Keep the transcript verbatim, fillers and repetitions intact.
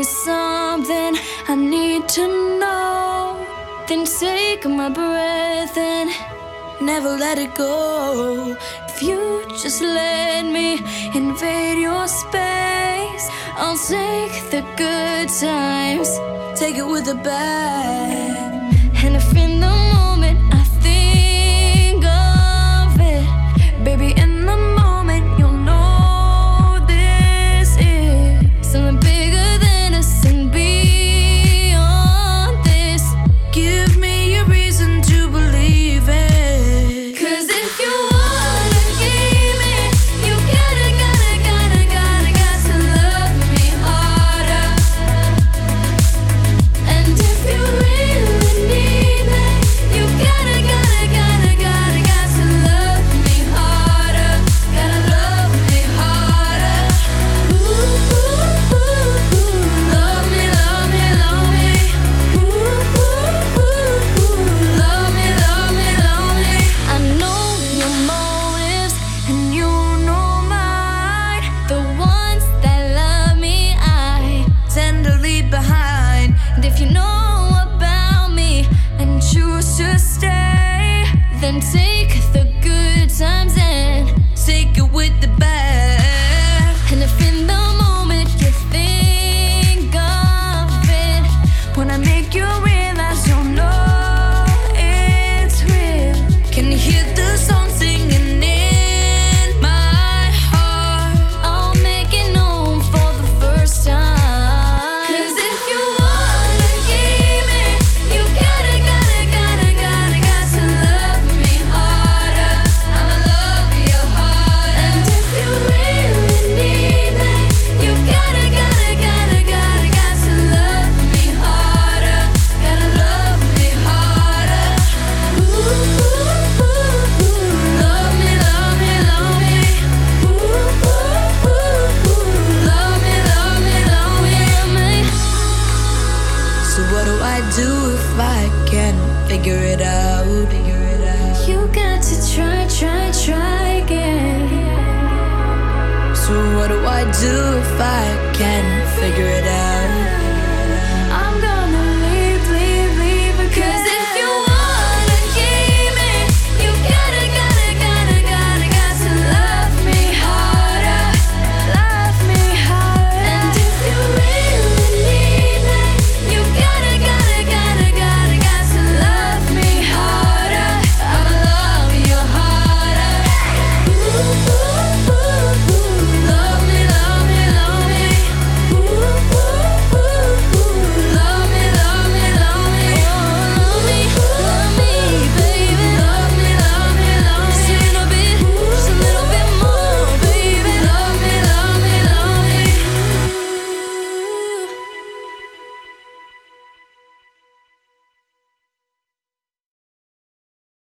something I need to know. Then take my breath and never let it go. If you just let me invade your space, I'll take the good times, take it with the bad. And if in the moment I think of it, baby, in the moment you'll know this is something bigger than us and beyond this. Give me a reason to believe it. 'Cause if you wanna keep me, you gotta, gotta, gotta, gotta, got to love me harder. And if you really need me, you gotta, gotta, gotta, gotta, got to love me harder. Gotta love me harder. Ooh, ooh, ooh, ooh. Love me, love me, love me. Ooh, ooh, ooh, ooh. Love me, love me, love me. I know your motives and you know mine. The ones that love me, I tend to leave behind. And if you know about me and choose to stay, then take the good times and take it with the bad. And if in the moment you think of it, when I make you realize you'll know it's real. Can you hear the song singing in my heart? I'll make it known for the first time. 'Cause if you wanna keep me, you gotta, gotta, gotta, gotta, got to love me harder. I'ma love you harder. And if you really need me, you gotta, gotta, gotta, gotta, got to love me harder. Gotta love me harder. Ooh, ooh, ooh, ooh. Love me, love me, love me. Ooh, ooh, ooh, ooh. Love me, love me, love me, love me. So what do I do if I can't figure it out? Figure it out. You got to try, try, try again. So what do I do if I can't figure it out?